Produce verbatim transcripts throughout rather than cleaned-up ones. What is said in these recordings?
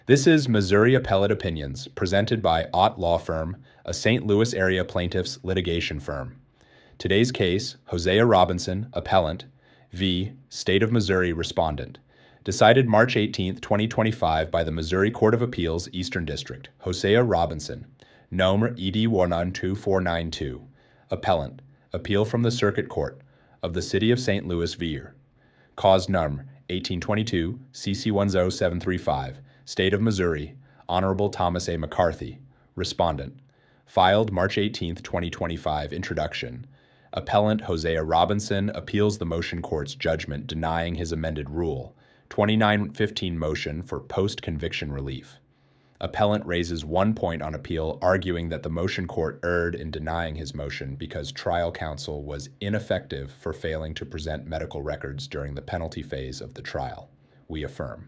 This is Missouri Appellate Opinions, presented by Ott Law Firm, a Saint Louis area plaintiffs litigation firm. Today's case, Hosea Robinson, appellant, v. State of Missouri respondent. Decided March eighteenth, twenty twenty-five by the Missouri Court of Appeals, Eastern District. Hosea Robinson, Nom. E D one two four nine two. Appellant, appeal from the Circuit Court of the City of Saint Louis Vir. Cause Num. eighteen twenty-two, C C one zero seven three five. State of Missouri, Honorable Thomas A. McCarthy, respondent. Filed March eighteenth, twenty twenty-five, introduction. Appellant Hosea Robinson appeals the motion court's judgment denying his amended rule, twenty-nine fifteen motion for post-conviction relief. Appellant raises one point on appeal, arguing that the motion court erred in denying his motion because trial counsel was ineffective for failing to present medical records during the penalty phase of the trial. We affirm.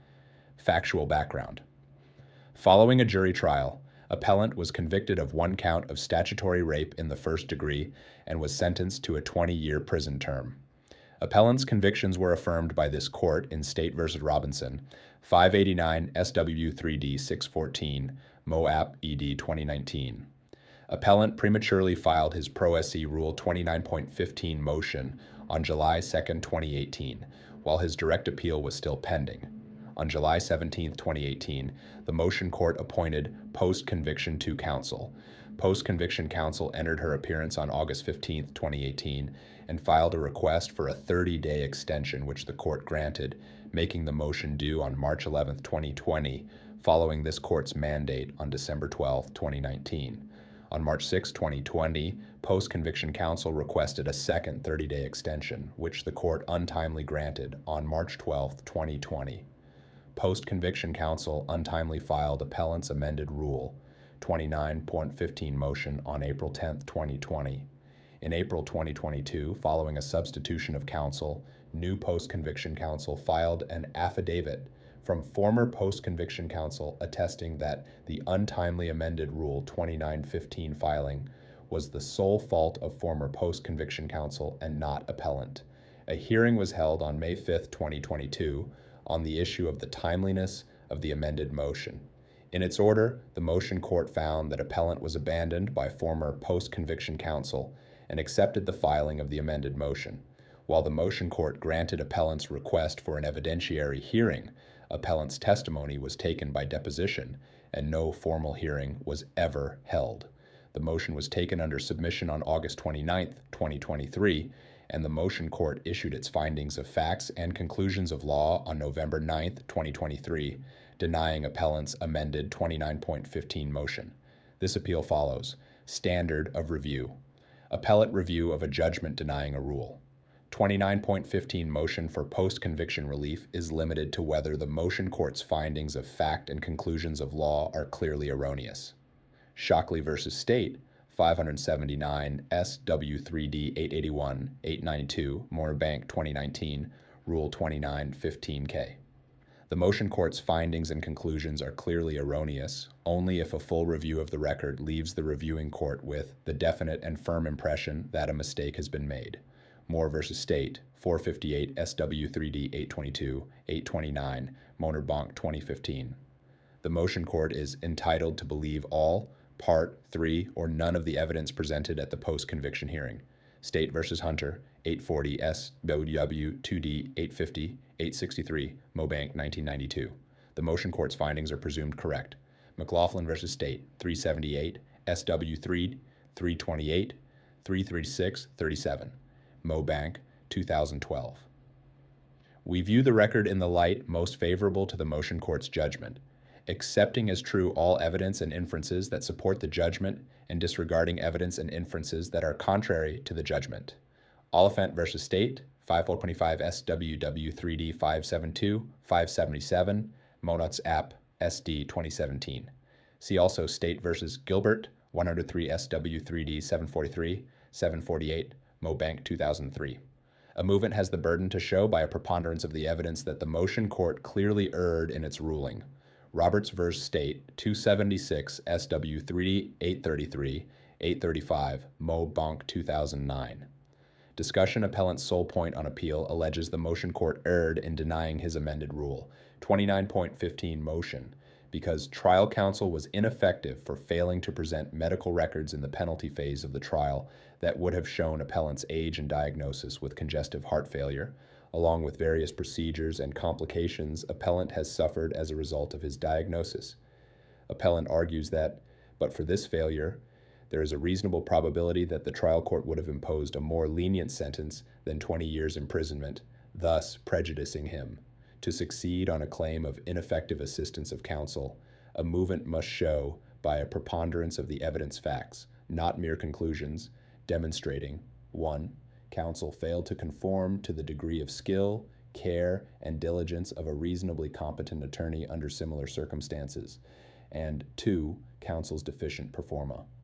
Factual background. Following a jury trial, appellant was convicted of one count of statutory rape in the first degree and was sentenced to a twenty-year prison term. Appellant's convictions were affirmed by this court in State v. Robinson, five eighty-nine S W three D six fourteen, Moap E D twenty nineteen. Appellant prematurely filed his Pro S C Rule twenty-nine point fifteen motion on July second, twenty eighteen, while his direct appeal was still pending. On July seventeenth, twenty eighteen, the motion court appointed post-conviction to counsel. Post-conviction counsel entered her appearance on August fifteenth, twenty eighteen, and filed a request for a thirty-day extension, which the court granted, making the motion due on March eleventh, twenty twenty, following this court's mandate on December twelfth, twenty nineteen. On March sixth, twenty twenty, post-conviction counsel requested a second thirty-day extension, which the court untimely granted on March twelfth, twenty twenty. Post-conviction counsel untimely filed appellant's amended rule, twenty-nine point fifteen motion on April tenth, twenty twenty. In April twenty twenty-two, following a substitution of counsel, new post-conviction counsel filed an affidavit from former post-conviction counsel attesting that the untimely amended rule twenty-nine fifteen filing was the sole fault of former post-conviction counsel and not appellant. A hearing was held on May fifth, twenty twenty-two, on the issue of the timeliness of the amended motion. In its order, the motion court found that appellant was abandoned by former post-conviction counsel and accepted the filing of the amended motion. While the motion court granted appellant's request for an evidentiary hearing, appellant's testimony was taken by deposition and no formal hearing was ever held. The motion was taken under submission on August twenty-ninth, twenty twenty-three, and the motion court issued its findings of facts and conclusions of law on November ninth, twenty twenty-three, denying appellant's amended twenty-nine point fifteen motion. This appeal follows. Standard of review. Appellate review of a judgment denying a rule. twenty-nine point fifteen motion for post-conviction relief is limited to whether the motion court's findings of fact and conclusions of law are clearly erroneous. Shockley v. State, five seventy-nine S W three D eight eighty-one, eight ninety-two, Moorbank twenty nineteen, Rule twenty-nine fifteen K. The motion court's findings and conclusions are clearly erroneous only if a full review of the record leaves the reviewing court with the definite and firm impression that a mistake has been made. Moore v. State, four fifty-eight S W three D eight twenty-two, eight twenty-nine, Moorbank twenty fifteen. The motion court is entitled to believe all, part, three, or none of the evidence presented at the post-conviction hearing. State v. Hunter, eight forty S W two D eight fifty, eight sixty-three, Moorbank nineteen ninety-two. The motion court's findings are presumed correct. McLaughlin v. State, three seventy-eight S W three, three twenty-eight, three thirty-six, thirty-seven, Moorbank two thousand twelve. We view the record in the light most favorable to the motion court's judgment, accepting as true all evidence and inferences that support the judgment and disregarding evidence and inferences that are contrary to the judgment. Oliphant v. State, five twenty-five S W W three D five seventy-two, five seventy-seven, Monuts App S D twenty seventeen. See also State v. Gilbert, one oh three S W three D seven forty-three, seven forty-eight, Moorbank two thousand three. A movement has the burden to show by a preponderance of the evidence that the motion court clearly erred in its ruling. Roberts v. State, two seventy-six S W three D eight thirty-three, eight thirty-five, Moorbank two thousand nine. Discussion appellant's sole point on appeal alleges the motion court erred in denying his amended rule, twenty-nine point fifteen motion, because trial counsel was ineffective for failing to present medical records in the penalty phase of the trial that would have shown appellant's age and diagnosis with congestive heart failure, along with various procedures and complications appellant has suffered as a result of his diagnosis. Appellant argues that, but for this failure, there is a reasonable probability that the trial court would have imposed a more lenient sentence than twenty years imprisonment, thus prejudicing him. To succeed on a claim of ineffective assistance of counsel, a movement must show, by a preponderance of the evidence facts, not mere conclusions, demonstrating one. Counsel failed to conform to the degree of skill, care, and diligence of a reasonably competent attorney under similar circumstances, and two. Counsel's deficient performa.